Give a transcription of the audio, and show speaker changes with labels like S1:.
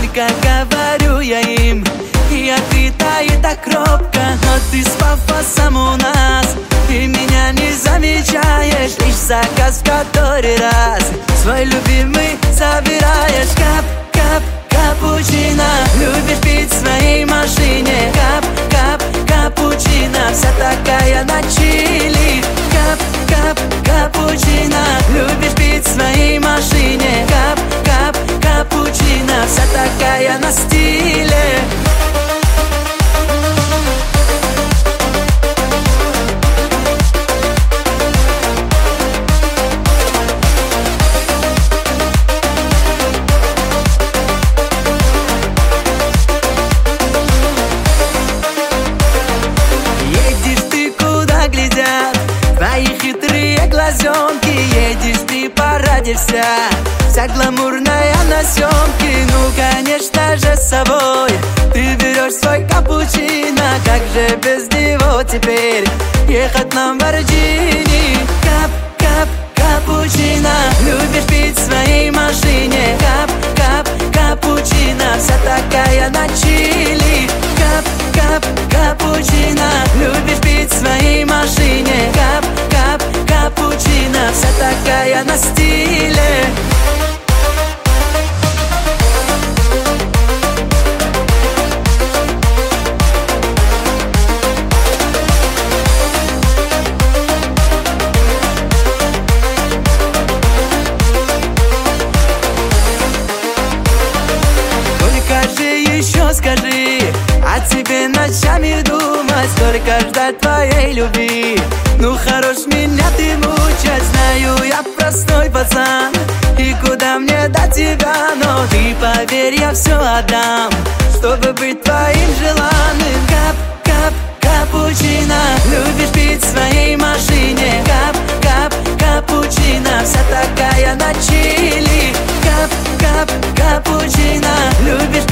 S1: Только говорю я им, и открытая так робко. Но ты с пафосом у нас, ты меня не замечаешь. Лишь заказ в который раз свой любимый забираешь. Кап, кап, капучино, любишь пить в своей машине. Кап, кап, капучино, вся такая на чили. Кап, кап, капучино, любишь пить в своей машине. Кап, кап, капучино, вся такая на стиле. Твои хитрые глазенки, едешь ты порадишься. Вся гламурная на съемке, ну конечно же с собой ты берешь свой капучино. Как же без него теперь ехать на Ламборджини? Кап, кап, капучино, любишь пить в своей машине. Кап, кап, капучино, вся такая на чили. Кап, кап, капучино, любишь пить в своей машине. Кап, кап, капучино, вся такая на стиле. Еще скажи, о тебе ночами думать, только ждать твоей любви. Ну хорош меня ты мучать, знаю я простой пацан, и куда мне до тебя, но ты поверь, я все отдам, чтобы быть твоим желанным. Кап, кап, капучино, любишь пить в своей машине. Кап, кап, капучино, вся такая на чили. Кап, кап, капучино, любишь